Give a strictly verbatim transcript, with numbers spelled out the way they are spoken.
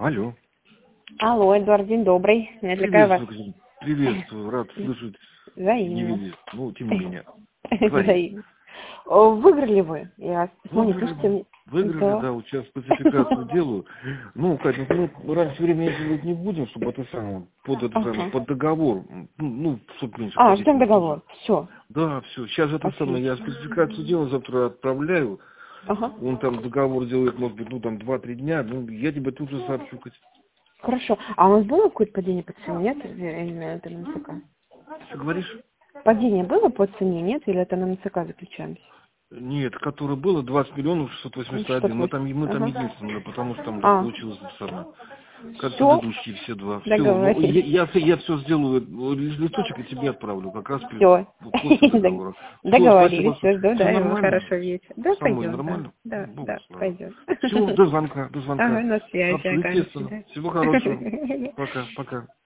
Алло. Алло, Эдуард, день добрый. Не отвлекаю вас. Приветствую, приветствую, рад слышать. Не Взаимно. видеть. Ну, тем не менее. Говори. Взаимно. О, Выиграли вы? Я ну, не Выиграли, слушайте мне. выиграли, Да. да, вот сейчас спецификацию делаю. Ну, Катя, ну, мы раньше времени делать не будем, чтобы это самое, под, это самое, Ага. под договор, ну, ну, чтобы меньше А, платить. ждем договор. Все. Да, все, сейчас это самое, я Отлично. спецификацию делаю, завтра отправляю. Ага. Он там договор делает, может быть, ну, там, два-три дня, ну, я тебе тут же сообщу, Катя. Хорошо. А у нас было какое-то падение по цене? Нет? Или это на МЦК? Что говоришь? Падение было по цене, нет? Или это на МЦК заключаемся? Нет, которое было двадцать миллионов шестьсот восемьдесят один, но шестьсот там, восемь. мы там Ага. единственное, потому что там А. получилось это самое. Как Все. предыдущие все два. Все, ну, я, Договорились. я, я все сделаю, лишь листочек и тебе отправлю, как раз перед- Все. после договора. Все, спасибо. Договорились. Все, жду, Все да, его нормально? хорошо вечер. Да, Самой пойдет, да. нормально? Да, Богу да, слава. пойдет. Все, до звонка, до Ага, звонка. на связи, Хорошо, ага, до естественно. свидания. Всего хорошего. Пока, пока.